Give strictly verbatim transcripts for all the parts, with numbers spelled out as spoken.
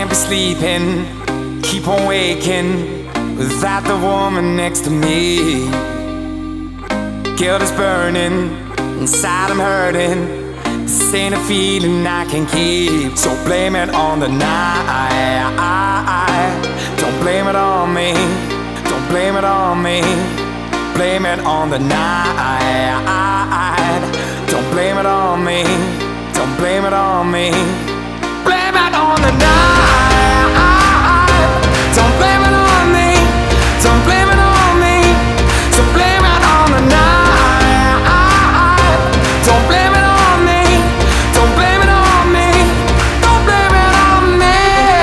be sleeping, keep on waking without the woman next to me. Guilt is burning, inside I'm hurting. This ain't a feeling I can keep. So blame it on the night. Don't blame it on me. Don't blame it on me. Blame it on the night. Don't blame it on me. Don't blame it on me. Blame it on the night. Don't blame it on me. Don't blame it on me. So blame it on the night. Don't blame it on me. Don't blame it on me. Don't blame it on me.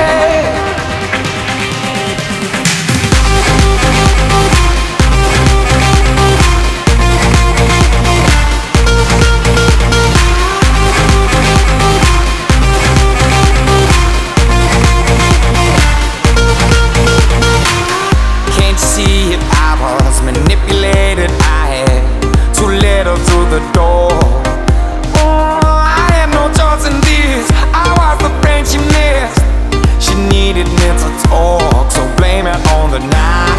Can't you see it? I was manipulated. I had too little through the door. Oh, I had no choice in this. I was the friend she missed. She needed me to talk. So blame it on the night.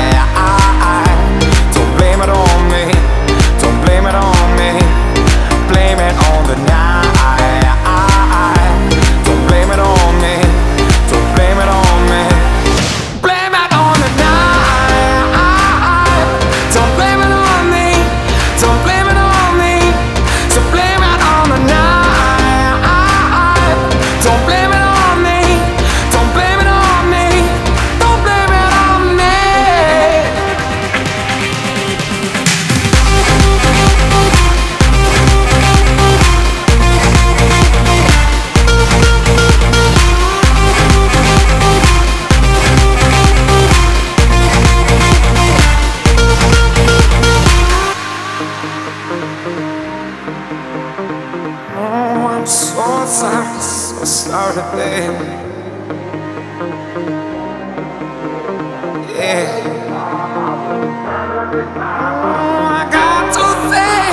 Don't blame it on me. Don't blame it on me. Blame it on the night. Don't blame it on me. Don't blame it on me. Blame it on the night. Don't blame it on me. Don't blame it on me. So blame it on the night. Don't blame it on me. Don't blame it on me. Don't blame it on me. Oh, I'm so sorry, so sorry, baby. Yeah. Oh, I got to say,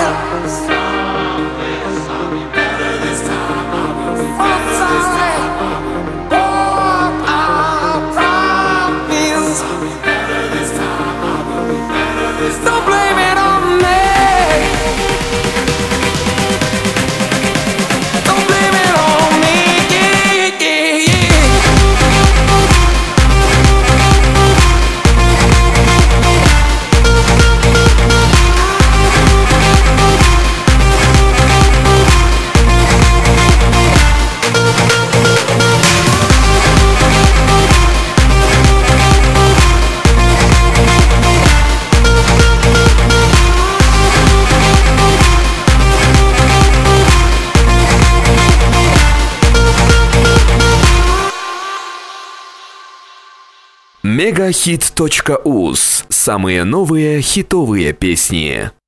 I'm sorry. Oh, I promise. Don't blame it on me. Don't blame it on me. Yeah, yeah, yeah. мегахит точка уз. Самые новые хитовые песни.